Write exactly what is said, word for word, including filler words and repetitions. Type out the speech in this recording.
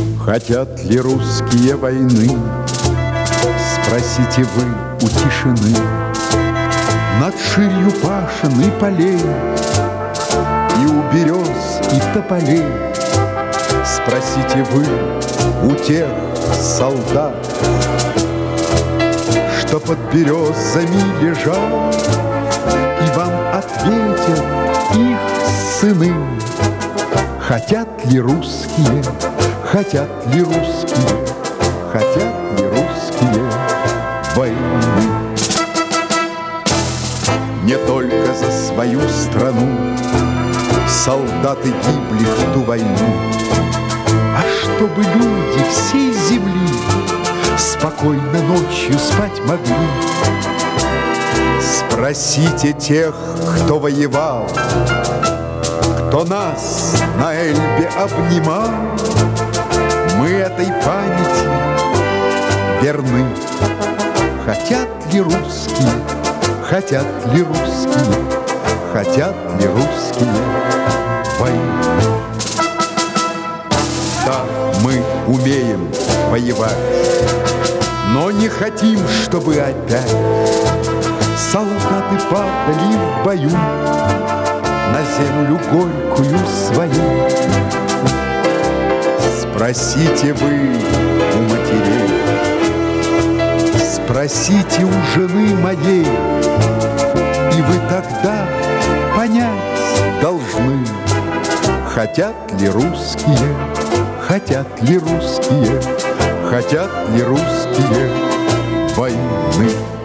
Хотят ли русские войны? Спросите вы у тишины. Над ширью пашен и полей, и у берез и тополей. Спросите вы у тех солдат, что под березами лежат, и вам ответят их сыны. Хотят ли русские, хотят ли русские, хотят ли русские войны? Не только за свою страну солдаты гибли в ту войну, а чтобы люди всей земли спокойно ночью спать могли. Спросите тех, кто воевал, кто нас на Эльбе обнимал. Мы этой памяти верны. Хотят ли русские, хотят ли русские, хотят ли русские войны? Да, мы умеем воевать, но не хотим, чтобы опять солдаты падали в бою на землю горькую свою. Спросите вы у матерей, спросите у жены моей, и вы тогда понять должны, хотят ли русские, хотят ли русские, хотят ли русские войны.